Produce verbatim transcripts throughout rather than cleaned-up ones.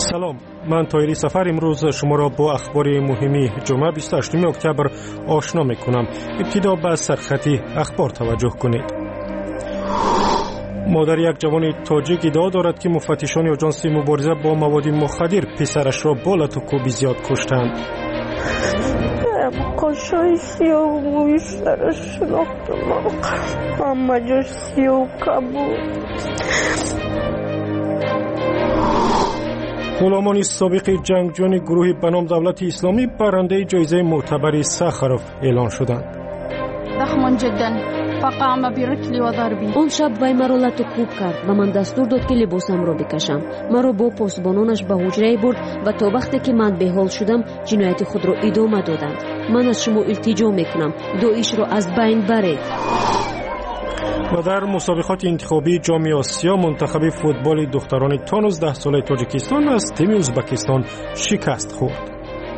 سلام، من طاهری سفر امروز شما را با اخبار مهمی جمعه بیست و هشتم اکتبر آشنا می کنم. ابتدا به سرخطی اخبار توجه کنید. مادر یک جوان تاجیک ادعا دارد که مفتشان آژانس مبارزه با مواد مخدر پسرش را با لط و کوب زیاد کشتند. قشای سیاه و موی سرش شناختم، همه جاش سیاه و کبود. غلامان سابق جنگجویان گروه به نام دولت اسلامی برنده جایزه معتبر سخروف اعلان شدند. ضخم جدا فقام برجلی و ضربی. اون شب وی مرا لط و کوب کرد و من دستور داد که لباسم را بکشم. مرا با پاسبانانش به حجره برد و تا وقتی که من بحال شدم جنایت خود را ادامه دادند. من از شما التجا میکنم داعش را از بین برید. و در مسابقات انتخابی جام آسیا منتخب فوتبال دختران تا نوزده ساله تاجیکستان از تیم ازبکستان شکست خورد.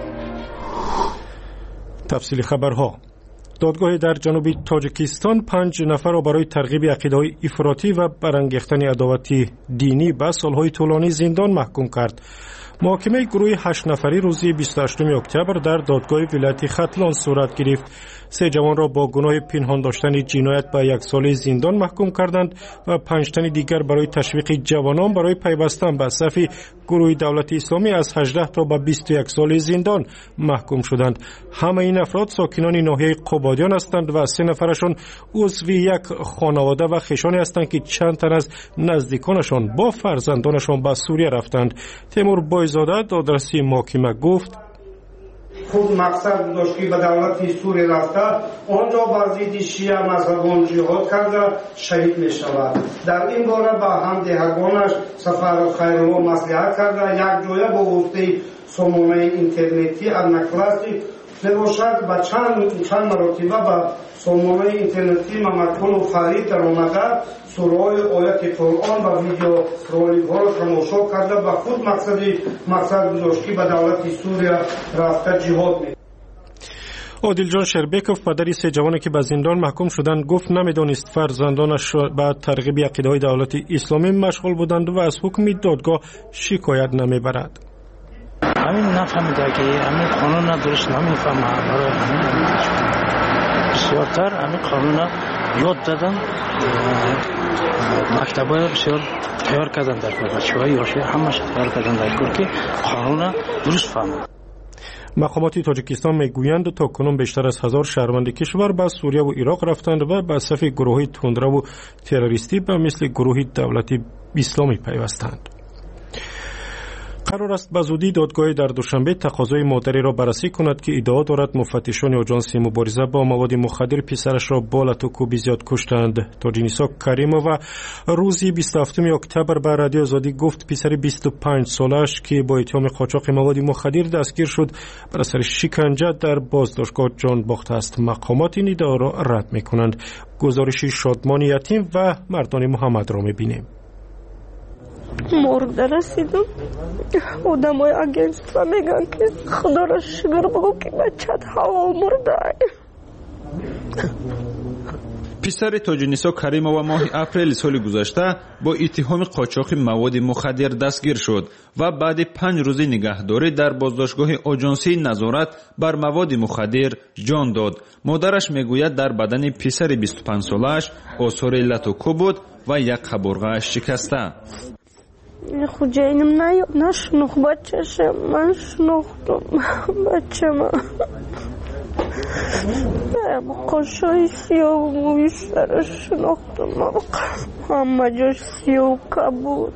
تفصیل خبرها. دادگاه در جنوب تاجیکستان پنج نفر را برای ترغیب عقیده‌های افراطی و برانگیختن عداوت دینی به سالهای طولانی زندان محکوم کرد. محاکمه گروه هشت نفری روز بیست و هشتم اکتبر در دادگاه ولایت ختلان صورت گرفت. سه جوان را با گناه پنهان داشتن جنایت به یک سال زندان محکوم کردند و پنج تن دیگر برای تشویق جوانان برای پیوستن به صف گروه دولت اسلامی از هجده تا به بیست و یک سال زندان محکوم شدند. همه این افراد ساکنان ناحیه قبادیان هستند و سه نفرشان عضو یک خانواده و خویشانی هستند که چند تن از نزدیکانشان با فرزندانشان به سوریه رفتند. تیمور بایزاده دادرسی محاکمه گفت خود مقصد داشت که به دولت سوریه رفته آنجا بر ضد شیعه مذهبان جهاد کرده شهید می شود. در این باره با همدیگرانش سفر خیرالله مصلحت کرده یک جایه با واسطه سامانه اینترنتی انکلاسیک نباشد و چند چند مرتبه با سامانه اینترنتی ممکن و فرید در آمده سورهای آیت قرآن و ویدیو رولیک ها را تماشا کرده و خود مقصدی مقصد گذاشت که به دولت سوریه رفته جهاد می. عادل جان شربیکوف پدری سه جوانی که به زندان محکوم شدند گفت نمیدانست فرزندانش به ترغیب عقیده‌های دولت اسلامی مشغول بودند و از حکم دادگاه شکایت نمیبرد. همین نفهمیده که همین قانون ندارش نمیفهمه برای همین بسیارتر همین قانون یاد دادن مکتبای بسیار تیار کردن در بچه‌های یاشی همش تیار کردن در کار که قانون درست فهمه. مقامات تاجیکستان میگویند تا کنون بیشتر از هزار شهروند کشور به سوریه و عراق رفتند و به صف گروه‌های تندرو و تروریستی به مثل گروه دولت اسلامی پیوستند. قرار است به زودی دادگاه در دوشنبه تقاضای مادری را بررسی کند که ادعا دارد مفتشان آژانس مبارزه با مواد مخدر پسرش را با لط و کوب زیاد کشتند. تاجینیسا کریمووا روز بیست و هفتم اکتبر به رادیو آزادی گفت پسر بیست و پنج سالش که با اتهام قاچاق مواد مخدر دستگیر شد بر اثر شکنجه در بازداشتگاه جان باخته است. مقامات این ادعا را رد می‌کنند. گزارش شادمان یتیم و مردان محمد را می‌بینیم. مرگ رسیدم آدم های اگنستفا میگن که خدا را شکر بگو که بچت هوا مرده. پسر تاجینیسا کریمووا ماه اپریل سال گذشته با اتهام قاچاق مواد مخدر دستگیر شد و بعد پنج روز نگهداری در بازداشتگاه آژانسی نظارت بر مواد مخدر جان داد. مادرش میگوید در بدن پسر بیست و پنج سالش آثار لط و کوب بود و یک قبرغه شکسته. خود جینم نیاد نشنخ بچه‌شم من شنختم بچه من قشای سیاه و موی سرش شنختم همه جاش سیاه و کبود.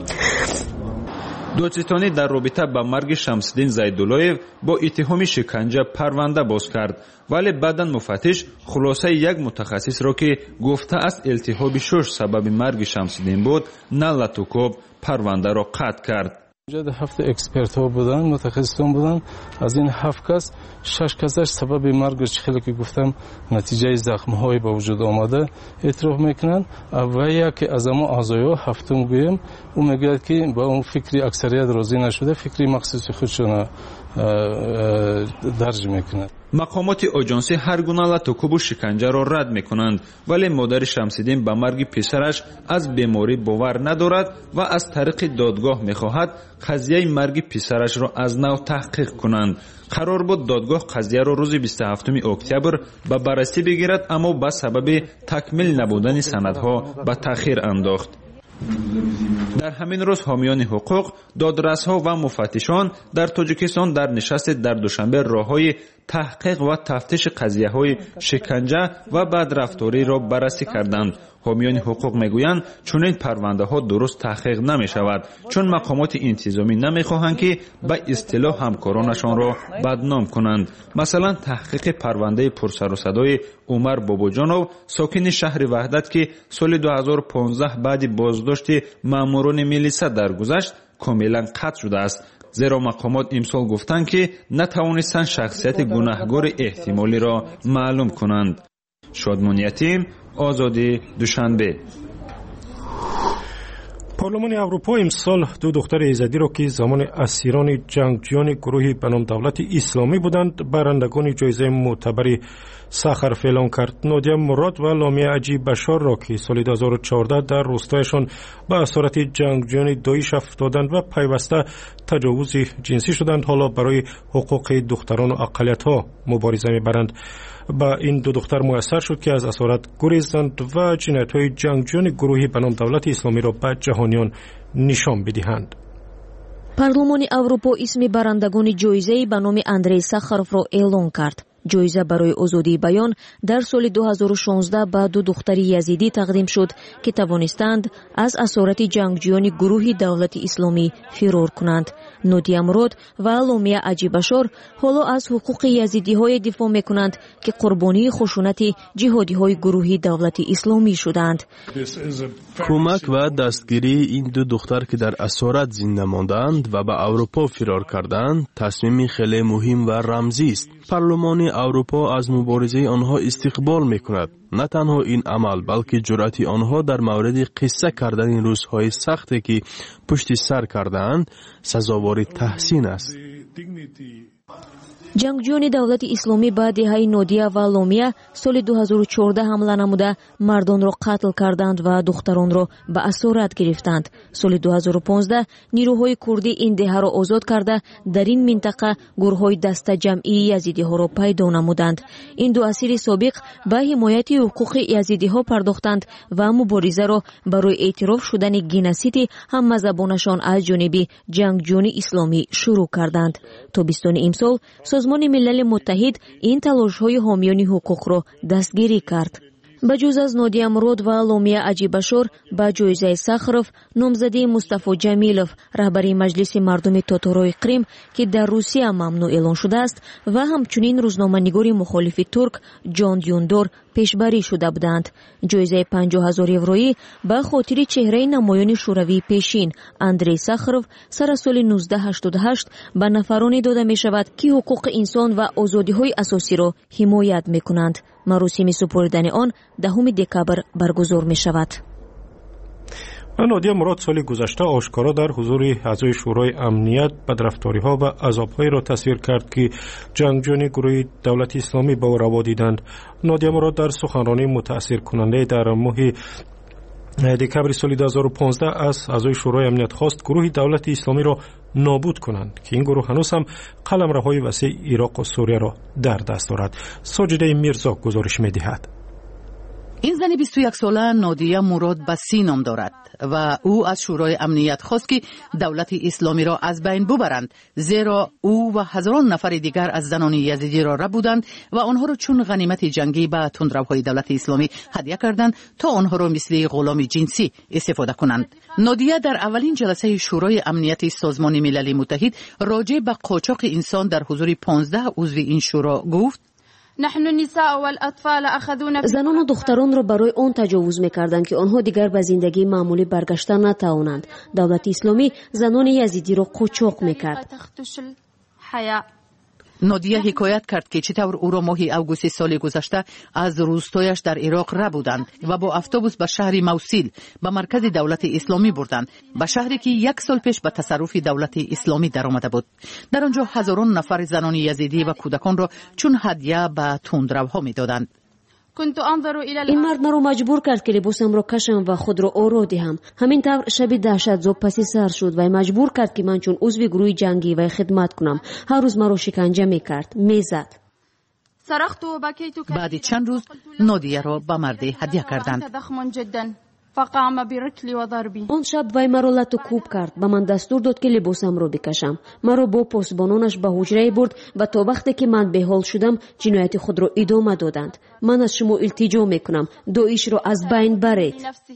دادستانی در رابطه با مرگ شمس‌الدین زیدالله‌یف با اتهام شکنجه پرونده باز کرد ولی بعداً مفتش خلاصه یک متخصص را که گفته است التهاب شش سبب مرگ شمس‌الدین بود نه لط و کوب پرونده را قطع کرد. اینجا هفت اکسپرت ها بودن متخصصان بودن از این هفت کس شش کسش سبب مرگش خیلی که گفتم نتیجه زخم های به وجود آمده اعتراف میکنن و یکی از اما اعضای هفتم گویم اون میگه که با اون فکری اکثریت راضی نشده فکری مخصوص خودشون درج میکند. مقامات آژانسی هر گونه لطوکوب و شکنجه را رد میکنند، ولی مادر شمس‌الدین به مرگ پسرش از بیماری باور ندارد و از طریق دادگاه میخواهد قضیه مرگ پسرش را از نو تحقیق کنند. قرار بود دادگاه قضیه را روز بیست و هفتم اکتبر به بررسی بگیرد، اما به سبب تکمیل نبودن سندها به تأخیر انداخت. در همین روز حامیان حقوق، دادرس‌ها و مفتشان در تاجیکستان در نشست در دوشنبه راه‌های تحقیق و تفتیش قضیه‌های شکنجه و بدرفتاری را بررسی کردند. حامیان حقوق میگویند چنین پرونده‌ها درست تحقیق نمی‌شود، چون مقامات انتظامی نمی‌خواهند که به اصطلاح همکارانشان را بدنام کنند. مثلا تحقیق پرونده پرسر و صدای عمر باباجانov، ساکن شهر وحدت که سال دو هزار و پانزده بعد بازداشت ماموران میلیسا درگذشت کاملا قطع شده است، زیرا مقامات امسال گفتند که نتوانستند شخصیت گناهکار احتمالی را معلوم کنند. شادمان یتیم، آزادی، دوشنبه. پارلمان اروپا امسال دو دختر ایزدی را که زمان اسیران جنگجویان گروه به نام دولت اسلامی بودند برندگان جایزه معتبر سخرف اعلام کرد. نادیه مراد و لامیه عجی بشار را که سال دو هزار و چهارده در روستایشان به اسارت جنگجویان داعش افتادند و پیوسته تجاوز جنسی شدند، حالا برای حقوق دختران و اقلیت‌ها مبارزه می‌برند. با این دو دختر میسر شد که از اسارت گریزند و جنایت‌های جنگجویان گروهی به نام دولت اسلامی را به جهانیان نشان بدهند. پارلمان اروپا اسم برندگان جایزه به نام اندری ساخاروف را اعلام کرد. جایزه برای آزادی بیان در سال دو هزار و شانزده به دو دختر یزیدی تقدیم شد که توانستند از اسارت جنگجویان گروه دولت اسلامی فرار کنند. نادیه مراد و لامیه عجی بشار حالا از حقوق یزیدی های دفاع میکنند که قربانی خشونت جهادی های گروه دولت اسلامی شدند. کمک و دستگیری این دو دختر که در اسارت زنده ماندند و به اروپا فرار کردند تصمیمی خیلی مهم و رمزی است. پارلمان اروپا از مبارزه آنها استقبال میکند. نه تنها این عمل بلکه جرأت آنها در مورد قصه کردن این روزهای سختی که پشت سر کردند سزاوار تحسین است. جنگجویان دولت اسلامی به دهه نادیه و لامیه سال دو هزار و چهارده حمله نموده مردان را قتل کردند و دختران را به اسارت گرفتند. سال دو هزار و پانزده نیروهای کردی این دهه را آزاد کرده در این منطقه گروه‌های دسته جمعی یزیدی ها را پیدا نمودند. این دو اسیر سابق به حمایت حقوق یزیدی ها پرداختند و مبارزه را برای اعتراف شدن گنوسید هم مذهبانشان از جانب جنگجویان اسلامی شروع کردند. تابستان امسال سازمان ملل متحد این تلاش‌های حامیان حقوق را دستگیری کرد. بجز از نادیه مراد و لامیه عجی بشار به جایزه ساخاروف نامزدی مصطفی جمیلوف رهبر مجلس مردم تاتارای قریم که در روسیه ممنوع اعلان شده است و همچنین روزنامه‌نگار مخالف ترک جان دیوندار پیشبری شده بودند. جایزه پنجاه هزار یورویی به خاطر چهره نمایان شوروی پیشین اندری ساخاروف سر سال نوزده هشتاد و هشت به نفرانی داده می شود که حقوق انسان و آزادی های اساسی را حمایت می کنند. مراسم سپردن آن دهم دکبر برگزار می شود. نادیه مراد سال گذشته آشکارا در حضور اعضای شورای امنیت بدرفتاری‌ها و عذاب‌هایی را تصویر کرد که جنگجویان گروه دولت اسلامی به او روا دیدند. نادیه مراد در سخنرانی متأثر کننده در ماه دکبر سال دو هزار و پانزده از اعضای شورای امنیت خواست گروه دولت اسلامی را نابود کنند که این گروه هنوز هم قلمروهای وسیع عراق و سوریه را در دست دارد. ساجده میرزا گزارش می‌دهد. این زن بیست و یک ساله نادیه مراد بسی نام دارد و او از شورای امنیت خواست که دولت اسلامی را از بین ببرند، زیرا او و هزاران نفر دیگر از زنان یزیدی را رد بودند و آنها را چون غنیمت جنگی به تندروهای دولت اسلامی هدیه کردند تا آنها را مثل غلام جنسی استفاده کنند. نادیه در اولین جلسه شورای امنیت سازمان ملل متحد راجع به قاچاق انسان در حضور پانزده عضو این شورا گفت: زنان و دختران را برای آن تجاوز می‌کردند که آنها دیگر به زندگی معمولی برگشتن نتوانند. دولت اسلامی زنان یزیدی را قاچاق می‌کرد. نادیه حکایت کرد که چطور او را ماه اوگوست سال گذشته از روستایش در عراق ربودند و با اتوبوس به شهر موصل به مرکز دولت اسلامی بردند، به شهری که یک سال پیش به تصرف دولت اسلامی درآمده بود. در آنجا هزاران نفر زنان یزیدی و کودکان را چون هدیه به تندروها میدادند. این مرد مرا مجبور کرد که لباسم را کشم و خود را آرا دهم. همین طور شب دهشت زود پسی سر شد و مجبور کرد که من چون عضو گروه جنگی و خدمت کنم. هر روز مرا شکنجه میکرد، میزد. بعد چند روز نادیه را به مرد هدیه کردند. فقام برکلی و ضربی. آن شب وی مرا لط و کوب کرد. به من دستور داد که لباسم را بکشم. مرا با پاسبانانش به حجره برد و تا وقتی که من بحال شدم جنایت خود را ادامه دادند. من از شما التجا میکنم داعش را از بین برید.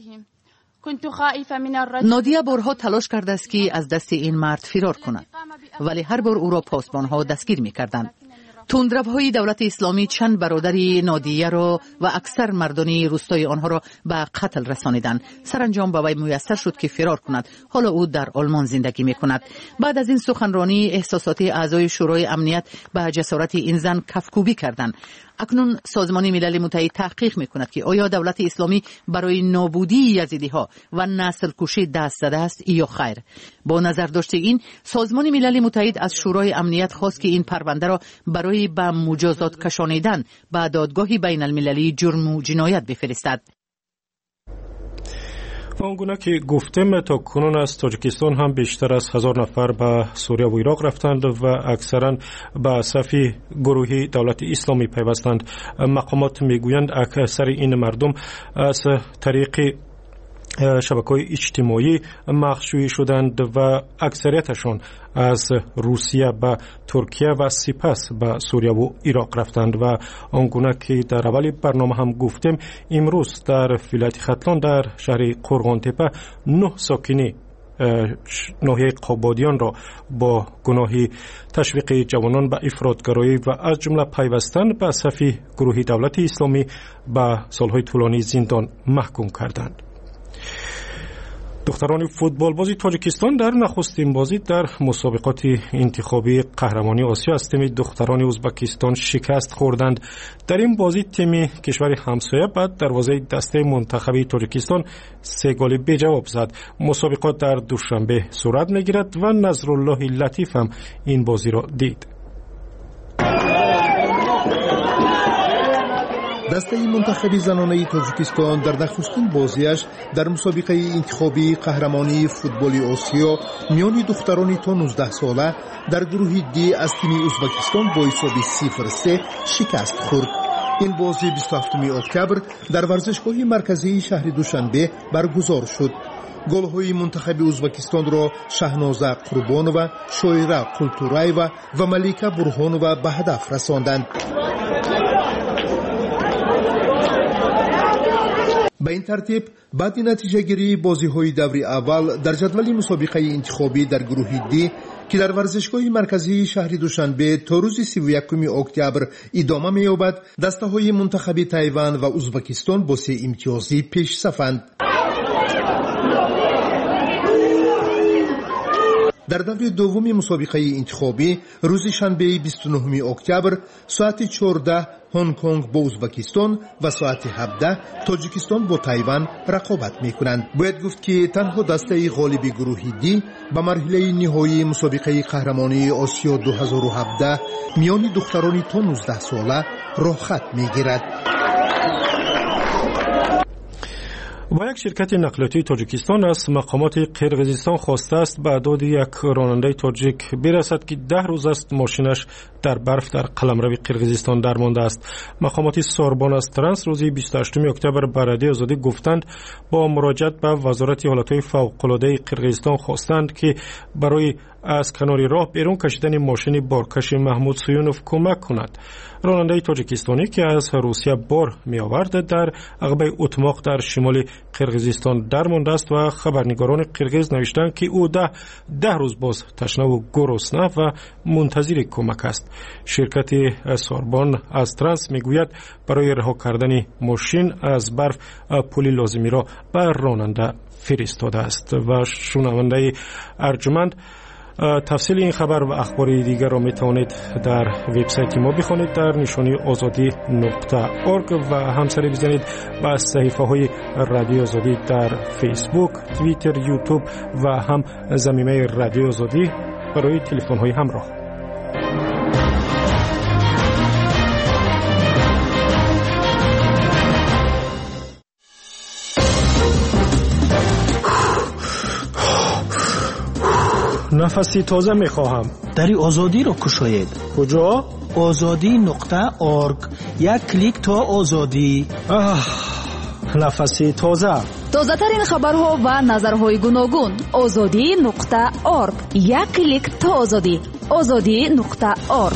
نادیه بارها تلاش کرده است که از دست این مرد فرار کند، ولی هر بار او را پاسبانها دستگیر میکردند. تندروهای دولت اسلامی چند برادری نادیه را و اکثر مردانی روستای آنها را به قتل رسانیدند. سرانجام به وی میسر شد که فرار کند. حالا او در آلمان زندگی میکند. بعد از این سخنرانی احساسات اعضای شورای امنیت به جسارت این زن کفکوبی کردند. اکنون سازمان ملل متحد تحقیق میکند که آیا دولت اسلامی برای نابودی یزیدی ها و نسل کشی دست زده است یا خیر. با نظر داشته این، سازمان ملل متحد از شورای امنیت خواست که این پرونده را برای به مجازات کشانیدن به دادگاه بین المللی جرم و جنایت بفرستد. آنگونه که گفتیم تا کنون از تاجیکستان هم بیشتر از هزار نفر به سوریه و عراق رفتند و اکثرا به صف گروهی دولت اسلامی پیوستند. مقامات میگویند اکثر این مردم از طریق شبکه‌های اجتماعی مخشویی شدند و اکثریتشان از روسیه به ترکیه و سپس به سوریه و عراق رفتند و آنگونه که در اول برنامه هم گفتیم امروز در ولایت ختلان در شهر قرغانتپه نه ساکنی ناحیه قابادیان را با گناه تشویق جوانان به افراطگرایی و از جمله پیوستن به صف گروه دولت اسلامی به سالهای طولانی زندان محکوم کردند. دختران فوتبال بازی تاجیکستان در نخستین بازی در مسابقات انتخابی قهرمانی آسیا از تیم دختران ازبکستان شکست خوردند. در این بازی تیم کشور همسایه بعد دروازه دسته منتخبی تاجیکستان سه گل به جواب زد. مسابقات در دوشنبه صورت میگیرد و نظرالله لطیف هم این بازی را دید. دسته منتخبی زنانه تاجیکستان در نخستین بازیش در مسابقه انتخابی قهرمانی فوتبال آسیا میان دختران تا نوزده ساله در گروه دی از تیم ازبکستان با حساب صفر سه شکست خورد. این بازی بیست و هفتم اکتبر در ورزشگاه مرکزی شهر دوشنبه برگزار شد. گل‌های منتخب ازبکستان را شهنازه قربانова، شویره قلتورایeva و ملیکه برهانova به هدف رساندند. به این ترتیب بعد نتیجه گیری بازی های دوری اول در جدول مسابقه انتخابی در گروه دی که در ورزشگاه مرکزی شهر دوشنبه تا روز سی و یکم اکتبر ادامه می‌یابد، دسته های منتخب تایوان و ازبکستان با سه امتیازی پیش صفند. در دور دوم مسابقه انتخابی روز شنبه بیست و نه اکتبر ساعت چهارده هنگ کنگ با ازبکستان و ساعت هفده تاجیکستان با تایوان رقابت میکنند. باید گفت که تنها دسته غالب گروه دی به مرحله نهایی مسابقه قهرمانی آسیا دو هزار و هفده میان دختران تا نوزده ساله راه خط میگیرد. و یک شرکت نقلیاتی تاجیکستان از مقامات قرقیزستان خواسته است به اعداد یک راننده تاجیک برسد که ده روز است ماشینش در برف در قلمرو قرقیزستان درمانده است. مقامات ساربان از ترنس روز بیست و هشتم اکتبر به رادیو آزادی گفتند با مراجعت به وزارت حالتهای فوق‌العاده قرقیزستان خواستند که برای از کنار راه بیرون کشیدن ماشین بارکش محمود سیونوف کمک کند. راننده تاجیکستانی که از روسیه بار می آورد در عقب اتماق در شمال قرقیزستان درمانده است و خبرنگاران قرقیز نوشتند که او ده, ده روز باز تشنه و گرسنه و منتظر کمک است. شرکت ساربان از ترنس می گوید برای رها کردن ماشین از برف پولی لازمی را به راننده فرستاده است. و شنونده ارجمند تفصیل این خبر و اخبار دیگر را می توانید در وبسایت ما بخوانید در نشانی آزادی نقطه اورگ و همسری بزنید با صحیفه های رادیو آزادی در فیسبوک، توییتر، یوتیوب و هم زمینه رادیو آزادی برای تلفن های همراه. نفسی تازه می خواهم. دری آزادی را کشاید. کجا؟ آزادی نقطه اورگ. یک کلیک تا آزادی. آه، نفسی تازه. تازه ترین خبرها و نظرهای گوناگون. آزادی نقطه اورگ. یک کلیک تا آزادی. آزادی نقطه اورگ.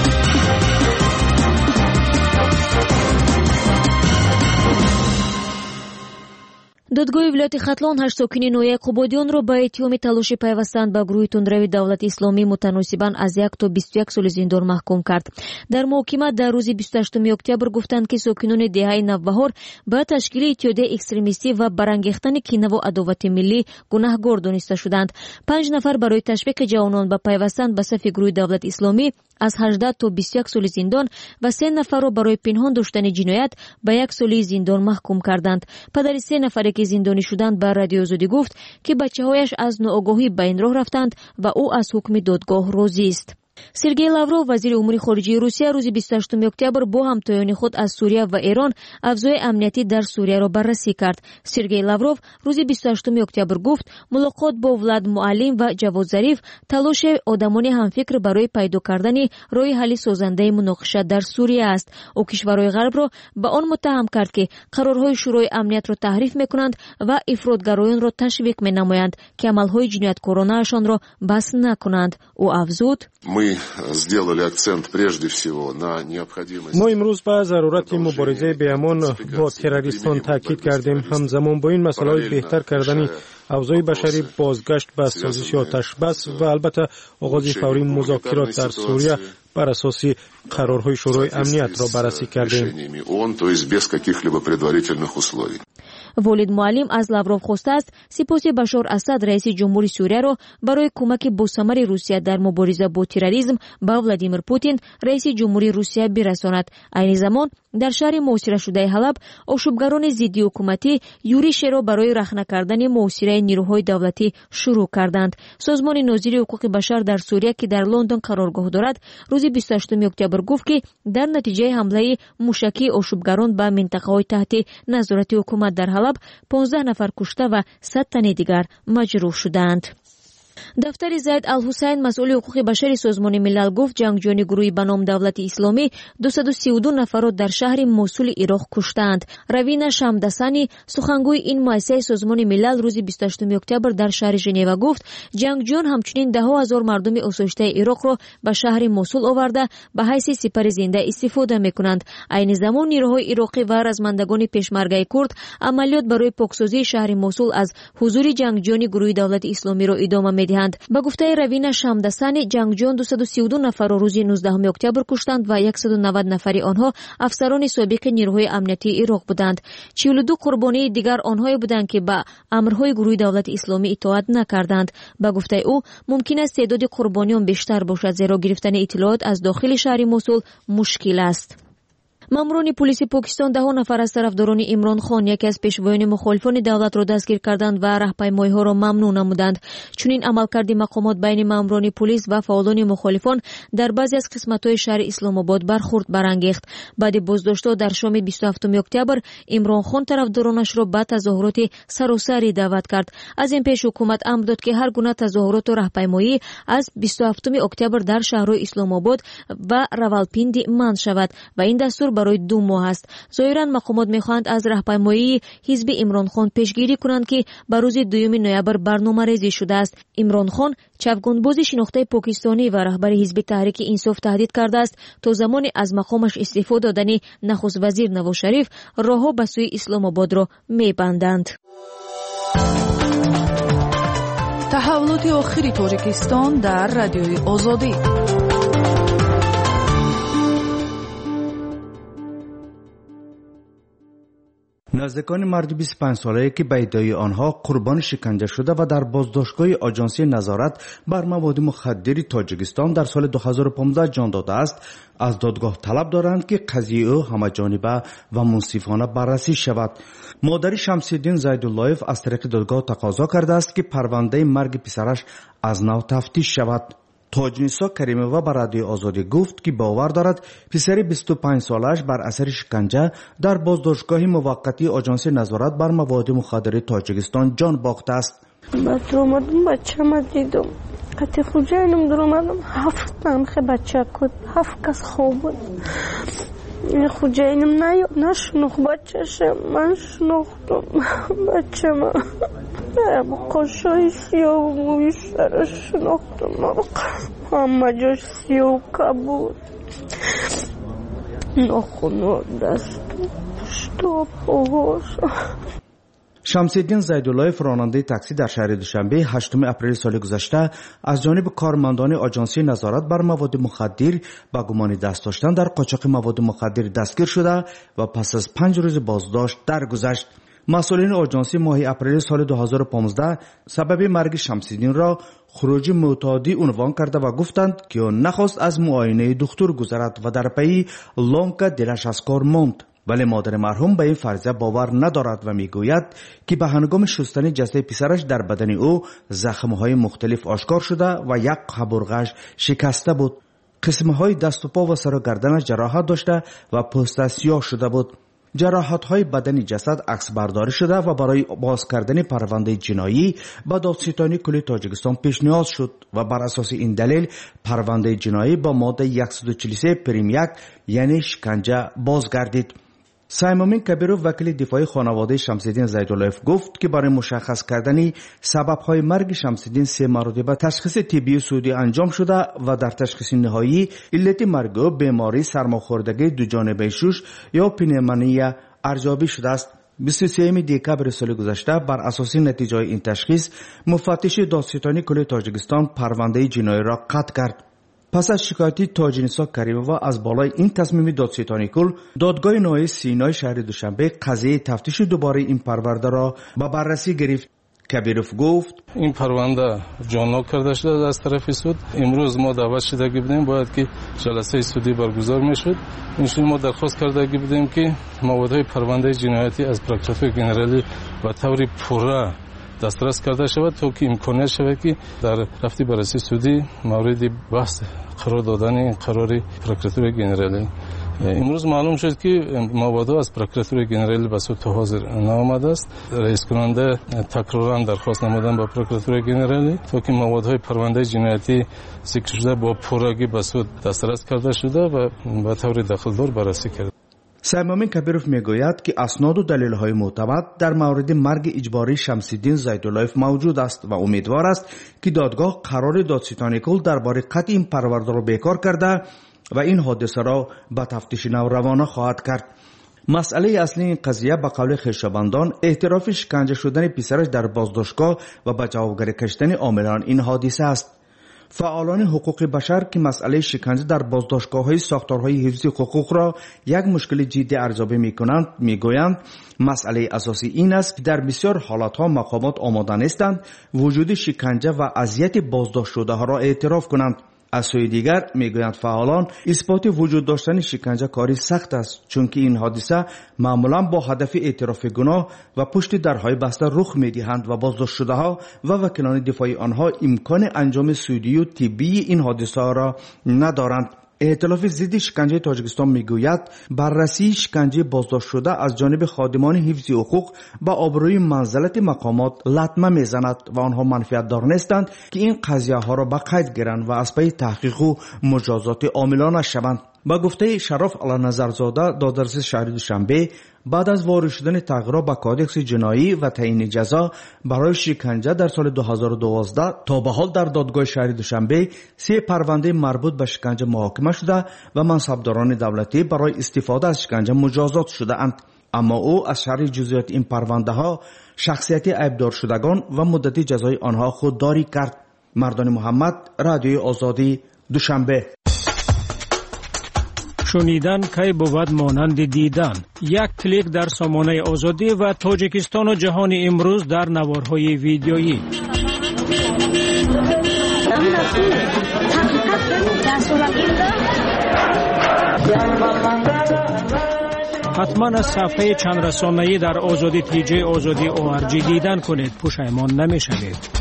додгоҳи вилояти хатлон ҳашт сокини ноҳияи қубодиёнро ба иттиҳоми талоши пайвастанд ба гурӯҳи тундрави давлати исломӣ мутаносибан аз як то бисту як соли зиндон маҳкум кард. дар муҳокима дар рӯзи бисту ҳаштуми октябр гуфтанд ки сокинони деҳаи навбаҳор ба ташкили иттиҳодияи экстремистӣ ва барангехтани кинаву адовати миллӣ гунаҳгор дониста шуданд. панҷ нафар барои ташвиқи ҷавонон ба пайвастанд ба сафи гурӯҳи давлати исломӣ аз ҳаждаҳ то бисту як соли зиндон ва се нафарро барои пинҳон доштани ҷиноят ба як соли зиндон маҳкум карданд. падари се нафаре ки зиндонӣ шуданд ба радиои озодӣ гуфт ки бачаҳояш аз ноогоҳӣ ба ин роҳ рафтанд ва ӯ аз ҳукми додгоҳ розист. Сергей Лавров, вазири умури хориҷии Русия, рӯзи бисту ҳаштуми октябр бо ҳамтоёни худ аз Сурия ва Эрон авзои амниятӣ дар Сурияро баррасӣ кард. Сергей Лавров рӯзи бисту ҳаштуми октябр гуфт, мулоқот бо Влад Муаллим ва Ҷавод Зариф талоши одамони ҳамфикр барои пайдо кардани роҳи ҳалли созандаи муноқиша дар Сурия аст. ӯ кишварҳои ғарбро ба он муттаҳам кард, ки қарорҳои шӯрои амниятро таҳриф мекунанд ва ифротгароёнро ташвиқ менамоянд, ки амалҳои ҷинояткоронаашонро бас накунанд. ӯ афзуд: сделали акцент прежде всего на необходимость. ما امروز با ضرورت مبارزه بیامون با تروریستان تاکید کردیم. همزمان با این مسائل بهتر کردن اوضاع بشری، بازگشت به سازش آتش بس و البته آغاز فوری مذاکرات در سوریه بر اساس قرارهای شورای امنیت را بررسی کردیم. волид муаллим аз Лавров хостааст сипоси Башор Асад, раиси ҷумҳури Суриyaро барои кӯмаки босамари Русия дар мубориза бо терроризм ба Владимир Путин, раиси ҷумҳури Русия, бирасонад. айни замон дар шаҳри муосирашудаи Ҳалаб ошӯбгарони зидди ҳукуматӣ юришеро барои рахна кардани муосираи нирӯҳои давлатӣ шурӯъ карданд. созмони нозири ҳуқуқи башар дар Сурия, ки дар Лондон қароргоҳ дорад, рӯзи бисту ҳаштуми октябр гуфт, ки дар натиҷаи ҳамлаи мушакии ошӯбгарон ба минтақаҳои таҳти назорати ҳукумат дар Ҳалаб понздаҳ нафар кушта ва сад тани дигар маҷрӯҳ шуданд. дафтари Зайд Ал-Ҳусайн, масъули ҳуқуқи башари Созмони милал, гуфт ҷангҷӯёни гурӯҳи ба ном Давлати Исломӣ дусаду сию ду нафарро дар шаҳри Мосули Ироқ куштаанд. Равина Шамдасани, сухангӯи ин муассисаи Созмони милал, рӯзи бисту ҳаштуми октябр дар шаҳри Женева гуфт, ҷангҷӯён ҳамчунин даҳо ҳазор мардуми осоиштаи Ироқро ба шаҳри Мосул оварда ба ҳайси сипари зинда истифода мекунанд. айни замон нирӯҳои ироқӣ ва размандагони пешмаргаи курд амалиёт барои поксозии шаҳри Мосул аз ҳузури ҷангҷӯёни гурӯҳи Давлати Исломиро идома медиҳанд. ба гуфтаи Равина Шамдасани, ҷангҷӯён дусаду сию ду нафарро рӯзи нуздаҳуми октябр куштанд ва яксаду навад нафари онҳо афсарони собиқи нирӯҳои амниятии Ироқ буданд. чилу ду қурбонии дигар онҳое буданд, ки ба амрҳои гурӯҳи Давлати Исломӣ итоат накарданд. ба гуфтаи ӯ, мумкин аст теъдоди қурбониён бештар бошад, зеро гирифтани иттилоот аз дохили шаҳри Мосул мушкил аст. маъмурони полиси Покистон даҳо нафар аз тарафдорони Имрон Хон, яке аз пешвоёни мухолифони давлатро дастгир карданд ва раҳпаймоиҳоро мамнӯъ намуданд. чунин амалкарди мақомот байни маъмурони полис ва фаъолони мухолифон дар баъзе аз қисматҳои шаҳри Исломобод бархурд барангехт. баъди боздоштҳо дар шоми бисту ҳафтуми октябр, Имрон Хон тарафдоронашро ба тазоҳуроти саросарӣ даъват кард. аз ин пеш ҳукумат амр дод, ки ҳар гуна тазоҳуроту раҳпаймоӣ аз бисту ҳафтуми октябр дар шаҳрҳои Исломобод ва Равалпинди манъ шавад ва ин дастур барои ду моҳ аст. зоҳиран мақомот мехоҳанд аз раҳпаймоии ҳизби Имронхон пешгирӣ кунанд, ки ба рӯзи дуюми ноябр барномарезӣ шудааст. Имронхон чавгонбози шинохтаи покистонӣ ва раҳбари ҳизби таҳрики инсоф таҳдид кардааст, то замони аз мақомаш истеъфо додани нахуст-вазир Навоз Шариф роҳҳо ба сӯи Исломободро мебанданд. таҳаввулоти охири Тоҷикистон дар радиои Озодӣ. نزدیکان مرد بیست و پنج ساله که به ادعای آنها قربان شکنجه شده و در بازداشتگاه آژانسی نظارت بر مواد مخدر تاجیکستان در سال دو هزار و پانزده جان داده است، از دادگاه طلب دارند که قضیه او همه‌جانبه و منصفانه بررسی شود. مادر شمس‌الدین زیداللهیف از طریق دادگاه تقاضا کرده است که پرونده مرگ پسرش از نو تفتیش شود. تاج‌نیسا کریمова به رادیوی آزادی گفت که باور دارد پسر بیست و پنج سالش بر اثر شکنجه در بازداشتگاه موقتی آژانس نظارت بر مواد مخدر تاجیکستان جان باخته است. بعد اومدم بچه‌م دیدم. قطع خوجاینم در اومدم هفت نمخه بچه کد هفت کس خوب بود. خوجاینم نه نشنخ بچه‌شم من شنختم بچه‌م. قشای سیاه و موی سرش شناختم همه جاش سیاه و کبود ناخونا دست پشت و پاهاش. شمس‌الدین زیداللهیف راننده تاکسی در شهر دوشنبه هشتم اپریل سال گذشته از جانب کارمندان آژانس نظارت بر مواد مخدر با گمان دست داشتن در قاچاق مواد مخدر دستگیر شده و پس از پنج روز بازداشت درگذشت. مسئولین آژانسی ماه اپریل سال دو هزار و پانزده سبب مرگ شمس‌الدین را خروج معتادی عنوان کرده و گفتند که او نخواست از معاینه دکتر گذرد و در پی لانک دلش از کار ماند. ولی مادر مرحوم به این فرضیه باور ندارد و میگوید که به هنگام شستن جسد پسرش در بدن او زخم‌های مختلف آشکار شده و یک قبرغش شکسته بود. قسم‌های دست و پا و سر و گردنش جراحت داشته و پوست سیاه شده بود. جراحت‌های بدن جسد عکس برداری شده و برای باز کردن پرونده جنایی به دادستانی کل تاجیکستان پیشنهاد شد و بر اساس این دلیل پرونده جنایی با ماده صد و چهل و سه پریم یک یعنی شکنجه بازگردید. سایمامین کبیروف وکیل دفاعی خانواده شمس‌الدین زیداللهیف گفت که برای مشخص کردن سبب‌های مرگ شمس‌الدین سه مرتبه تشخیص طبی سعودی انجام شده و در تشخیص نهایی علت مرگ او بیماری سرماخوردگی دو جانبه شوش یا پنیمونیا ارزیابی شده است. بیست و سوم دکبر سال گذشته بر اساس نتیجه این تشخیص مفتش دادستانی کل تاجیکستان پرونده جنایی را قطع کرد. پس از شکایتی تاج‌نیسا کریمова از بالای این تصمیم دادستانی کل، دادگاه نهایی سینای شهر دوشنبه قضیه تفتیش دوباره این پرونده را به بررسی گرفت. کبیروف گفت این پرونده جان‌ناک کرده شده از طرف سود. امروز ما دعوت شده بودیم باید که جلسه سودی برگزار میشد. اینشون ما درخواست کرده بودیم که موادهای پرونده جنایتی از پروکراتور گنرالی و طور پوره دسترس کرده شود تا که امکانیت شود که در رفتی بررسی سودی مورد بحث قرار دادن قرار پروکراتور گنرالی. امروز معلوم شد که مواد از پروکراتور گنرالی به سود حاضر نآمده است. رئیس کننده تکرارا درخواست نمودن با پروکراتور گنرالی تا که موادهای پرونده جنایتی ذکر شده با پورگی به سود دسترس کرده شده و به طور دخلدار بررسی کرده. سایمامین کبیروف میگوید که اسناد و دلیل‌های معتبر در مورد مرگ اجباری شمس‌الدین زیداللهیف موجود است و امیدوار است که دادگاه قرار دادستانی کل درباره قطع این پرونده را بیکار کرده و این حادثه را به تفتیش نو روانه خواهد کرد. مسئله اصلی این قضیه به قول خویشاوندان اعتراف شکنجه شدن پسرش در بازداشتگاه و به جوابگری کشیدن عاملان این حادثه است. فعالان حقوق بشر که مسئله شکنجه در بازداشتگاه‌های ساختارهای حفظی حقوق را یک مشکل جدی ارزیابی می‌کنند میگویند مسئله اساسی این است که در بسیار حالت‌ها مقامات آماده نیستند وجود شکنجه و اذیت بازداشت شده‌ها را اعتراف کنند. از سوی دیگر میگویند فعالان اثبات وجود داشتن شکنجه کاری سخت است چون که این حادثه معمولا با هدف اعتراف گناه و پشت درهای بسته رخ میدهند و بازداشت شده ها و وکیلان دفاعی آنها امکان انجام سودی و طبی این حادثه را ندارند. ائتلاف ضد شکنجه تاجیکستان میگوید بررسی شکنجه بازداشت شده از جانب خادمان حفظ حقوق با آبروی منزلت مقامات لطمه میزند و آنها منفعت دار نیستند که این قضیه ها را به قید گیرند و از پی تحقیق و مجازات عاملانش شوند. با گفته شرف علانظرزاده دادرس شهر دوشنبه بعد از وارد شدن تغییرات به کادکس جنایی و تعیین جزا برای شکنجه در سال دو هزار و دوازده تا به حال در دادگاه شهر دوشنبه سه پرونده مربوط به شکنجه محاکمه شده و منصبداران دولتی برای استفاده از شکنجه مجازات شده اند. اما او از شرح جزئیات این پرونده ها شخصیت عیبدار شدگان و مدت جزای آنها خودداری کرد. مردان محمد، رادیوی آزادی، دوشنبه. شنیدن کی بود مانند دیدن. یک کلیک در سامانه آزادی و تاجیکستان و جهان امروز در نوارهای ویدیویی. حتما از صفحه چند رسانه‌ای در آزادی تیجی آزادی او ار جی دیدن کنید، پشیمان نمی‌شوید.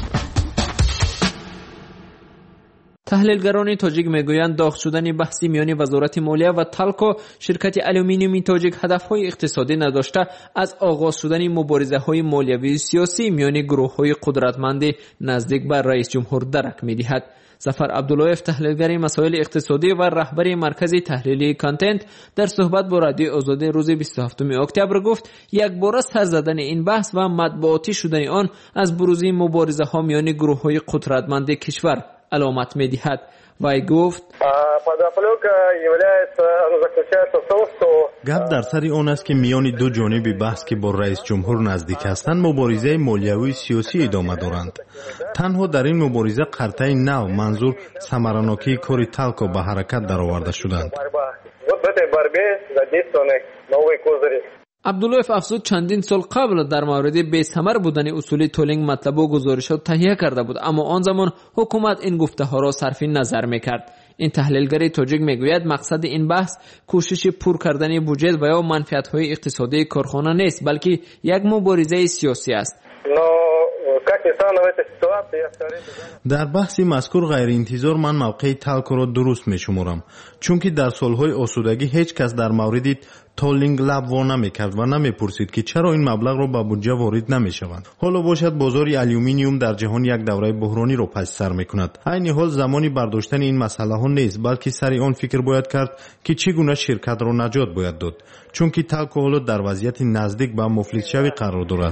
تحلیلگران تاجیک میگویند داغ شدن بحثی میان وزارت مالیه و تالکو شرکت آلومینیومی تاجیک هدفهای اقتصادی نداشته از آغاز شدن مبارزه‌های مالیوی سیاسی میان گروه‌های قدرتمند نزدیک به رئیس جمهور درک می‌دهد. ظفر عبداللهیف تحلیلگر مسائل اقتصادی و رهبر مرکز تحلیلی کانتنت در صحبت با رادیو آزادی روز بیست و هفتم اکتبر گفت یک بار سر زدن این بحث و مطبوعاتی شدن آن از بروز مبارزه‌ها میان گروه‌های قدرتمند کشور علامت می‌دهد. وی گفت گپ در سر آن است که میان دو جانب بحث که با رئیس جمهور نزدیک هستند مبارزه مالیوی سیاسی ادامه دارند. تنها در این مبارزه قرطه نو منظور ثمراناکی کار تالکو به حرکت درآورده شدند. عبداللهیف افزود چندین سال قبل در مورد بی‌ثمر بودن اصول تولینگ مطلب و گزارشات تهیه کرده بود، اما آن زمان حکومت این گفته ها را صرف نظر میکرد. این تحلیلگر تاجیک میگوید مقصد این بحث کوشش پر کردن بودجه و یا منفعت های اقتصادی کارخانه نیست، بلکه یک مبارزه سیاسی است. در بحث مذکور غیر انتظار من موقع تالکو را درست می شمارم، چون که در سالهای آسودگی هیچ کس در مورد تولینگ لب وا نمی کرد و نمی پرسید که چرا این مبلغ را به بودجه وارد نمی شوند. حالا باشد بازار آلومینیوم در جهان یک دوره بحرانی را پس سر می کند. عین حال زمانی برداشتن این مسئله ها نیست، بلکه سر آن فکر باید کرد که چگونه شرکت را نجات باید داد، چون که تالکو حالا در وضعیت نزدیک به مفلس شوی قرار دارد.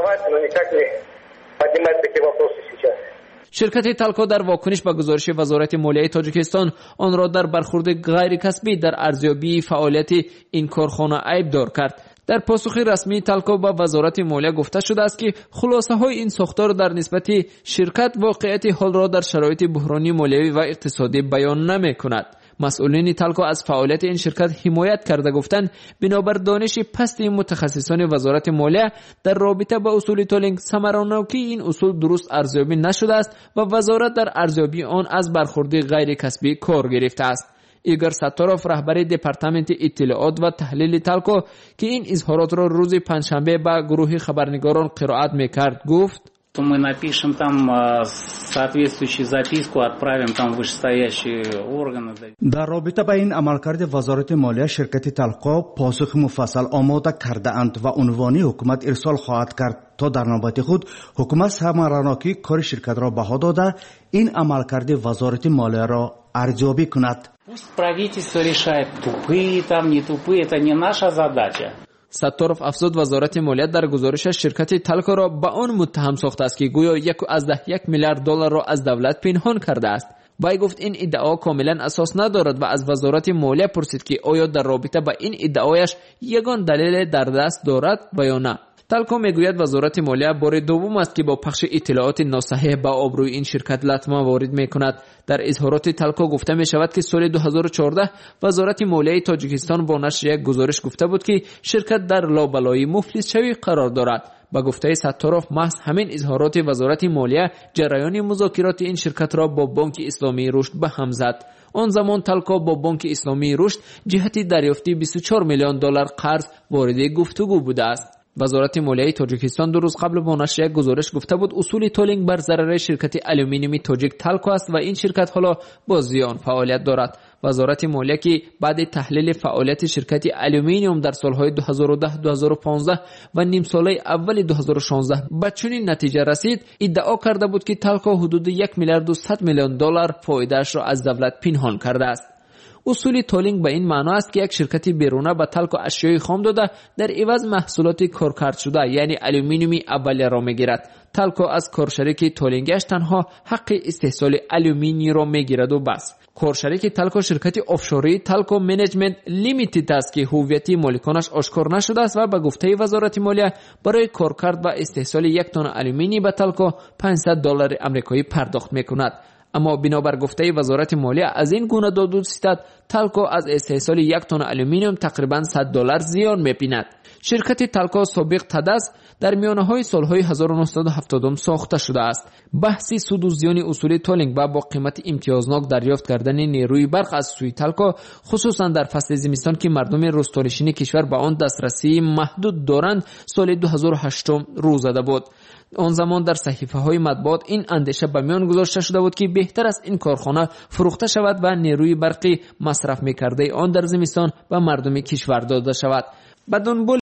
شرکت تالکو در واکنش به گزارش وزارت مالیه تاجیکستان آن را در برخورد غیر کسبی در ارزیابی فعالیت این کارخانه عیبدار کرد. در پاسخ رسمی تالکو با وزارت مالیه گفته شده است که خلاصه های این ساختار در نسبت شرکت واقعیت حال را در شرایط بحرانی مالیوی و اقتصادی بیان نمی کند. مسئولین تالکو از فعالیت این شرکت حمایت کرده گفتند بنابر دانش پست متخصصان وزارت مالیه در رابطه با اصول تولینگ ثمراناکی این اصول درست ارزیابی نشده است و وزارت در ارزیابی آن از برخورد غیر کسبی کار گرفته است. ایگور ستاروف رهبر دپارتمنت اطلاعات و تحلیل تالکو که این اظهارات را روز پنجشنبه به گروه خبرنگاران قرائت میکرد گفت то мы напишем там соответствующую записку, отправим там вышестоящие органы. در رابطه با این عملکرد وزارت مالیه شرکت تالکو پاسخ مفصل آماده کرده اند و عنوانی حکومت ارسال خواهد کرد تا در نوبت خود حکومت ثمراناکی کار شرکت را بها داده این عملکرد وزارت مالیه را ارزیابی کند. Пусть правительство решает, тупые там, не тупые, это не наша задача. ستاروف افزود وزارت مالیه در گزارشش شرکت تالکو را به آن متهم ساخته است که گویا یک از ده یک میلیارد دلار را از دولت پنهان کرده است. وی گفت این ادعا کاملا اساس ندارد و از وزارت مالیه پرسید که آیا در رابطه با این ادعایش یگان دلیل در دست دارد و یا نه. تالکو میگوید وزارت مالیه بار دوم است که با پخش اطلاعات ناصحیح به آبروی این شرکت لطمه وارد میکند. در اظهارات تالکو گفته می شود که سال دو هزار و چهارده وزارت مالیه تاجیکستان با نشر یک گزارش گفته بود که شرکت در لابلای مفلس شوی قرار دارد. با گفته ستاروف محض همین اظهارات وزارت مالیه جریان مذاکرات این شرکت را با بانک اسلامی رشد به هم زد. آن زمان تالکو با بانک اسلامی رشد جهت دریافت بیست و چهار میلیون دلار قرض وارد گفتگو بوده است. وزارت مالیه تاجیکستان دو روز قبل با نشر یک گزارش گفته بود اصول تولینگ بر ضرر شرکت آلومینیومی تاجیک تالکو است و این شرکت حالا با زیان فعالیت دارد. وزارت مالیه که بعد تحلیل فعالیت شرکت آلومینیوم در سالهای دو هزار و ده دو هزار و پانزده و نیم ساله اول دو هزار و شانزده به چنین نتیجه رسید ادعا کرده بود که تالکو حدود یک میلیارد و صد میلیون دلار فایده‌اش را از دولت پنهان کرده است. اصول تولینگ به این معنا است که یک شرکت بیرونه به تالکو اشیای خام داده در عوض محصولات کارکرد شده یعنی آلومینیومی اولیه را میگیرد. تالکو از کارشریک تولینگش تنها حق استحصال آلومینی را میگیرد و بس. کارشریک تالکو شرکت آفشوری تالکو منیجمنت لیمیتد است که هویت مالکانش آشکار نشده است و به گفته وزارت مالیه برای کارکرد و استحصال یک تن آلومینی به تالکو پانصد دلار آمریکایی پرداخت میکند. اما بنابر گفته وزارت مالیه از این گونه داد و ستد تالکو از استحصال یک تن آلومینیوم تقریبا صد دلار زیان می‌بیند. شرکت تالکو سابق تدس در میانه‌های سال‌های هزار و نهصد و هفتاد ساخته شده است. بحث سود و زیان اصولی تولینگ و با قیمت امتیازناک دریافت کردن نیروی برق از سوی تالکو خصوصا در فصل زمستان که مردم روستانشین کشور به آن دسترسی محدود دارند سال دو هزار و هشت روز زده بود. آن زمان در صحیفه های مطبوعات این اندیشه به میان گذاشته شده بود که بهتر است این کارخانه فروخته شود و نیروی برقی مصرف می‌کرده آن در زمستان به مردم کشور داده شود. به دنبال